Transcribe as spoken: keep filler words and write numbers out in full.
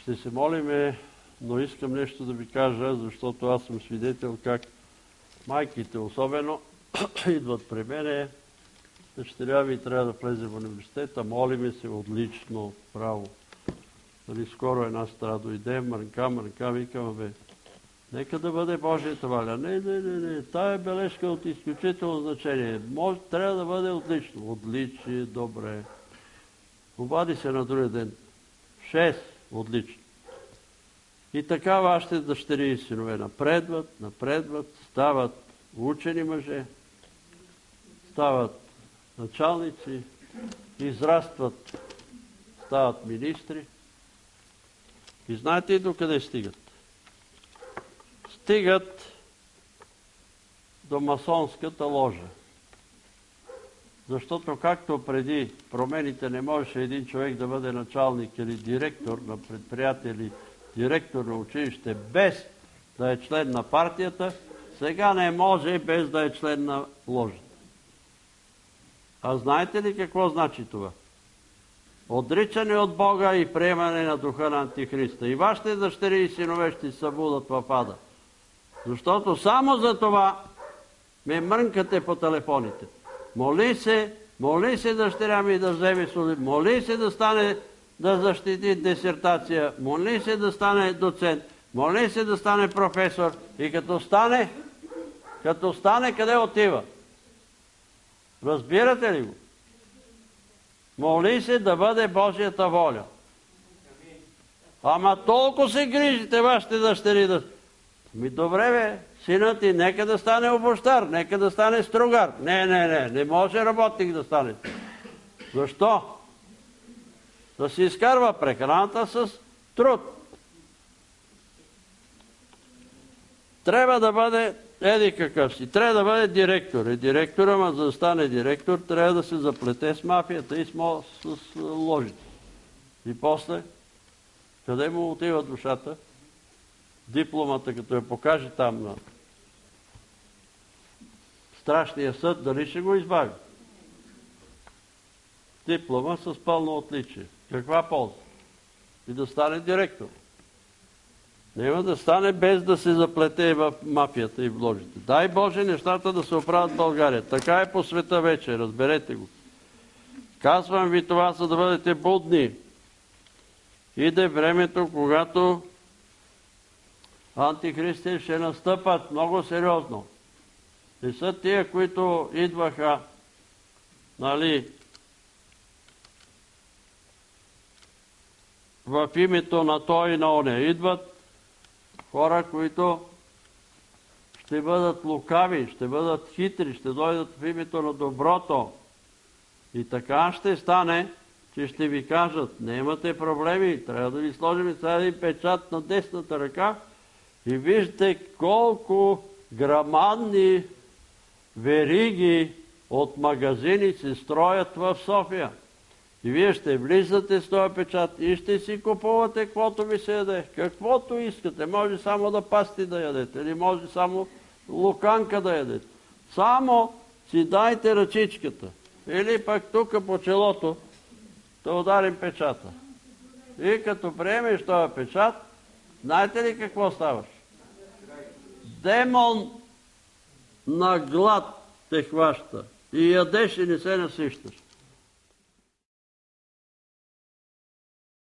Ще се молиме, но искам нещо да ви кажа, защото аз съм свидетел как майките особено идват при мене. Дъщеря ми трябва да влезе в университета, молиме се отлично, право. Дали скоро една стара дойде, мърнка, мърнка, викам, бе, нека да бъде Божията воля. Не, не, не, не, тая бележка от изключително значение. Може, трябва да бъде отлично. Отличие, добре. Обади се на другия ден. Шест, отлично. И така вашите дъщери и синове напредват, напредват, стават учени мъже, стават началници, израстват, стават министри. И знаете и докъде стигат? Стигат до масонската ложа. Защото както преди промените не можеше един човек да бъде началник или директор на предприятие или директор на училище без да е член на партията, сега не може без да е член на ложата. А знаете ли какво значи това? Отричане от Бога и приемане на духа на Антихриста. И вашите дъщери и синове ще се събудат в ада. Защото само за това ме мрънкате по телефоните. Моли се, моли се дъщеря ми да вземе служба, моли се да стане, да защити дисертация, моли се да стане доцент, моли се да стане професор. И като стане, като стане, къде отива? Разбирате ли го? Моли се да бъде Божията воля. Ама толкова се грижите вашите дъщери да... Ми добре бе, синът ти нека да стане обощар, нека да стане стругар. Не, не, не, не може работник да стане. Защо? Да си изкарва прехраната с труд. Трябва да бъде еди какъв си. Трябва да бъде директор. И директор, ама за да стане директор, трябва да се заплете с мафията и с, с ложите. И после, къде му отива душата? Дипломата, като я покаже там на страшния съд, дали ще го избави? Диплома с пълно отличие. Каква полза? И да стане директор. Няма да стане без да се заплете в мафията и в ложите. Дай Боже нещата да се оправят в България. Така е по света вече, разберете го. Казвам ви това, за да бъдете будни. Иде времето, когато антихристи ще настъпат много сериозно. Не са тия, които идваха, нали, в името на той и на оне. Идват хора, които ще бъдат лукави, ще бъдат хитри, ще дойдат в името на доброто. И така ще стане, че ще ви кажат, не имате проблеми, трябва да ви сложим сега един печат на десната ръка и вижте колко грамадни вериги от магазини се строят в София. И вие ще влизате с този печат и ще си купувате каквото ви се яде. Каквото искате. Може само да пасти да ядете. Или може само луканка да ядете. Само си дайте ръчичката. Или пък тук по челото да ударим печата. И като приемеш този печат, знаете ли какво ставаш? Демон на глад те хваща. И ядеш и не се насищаш.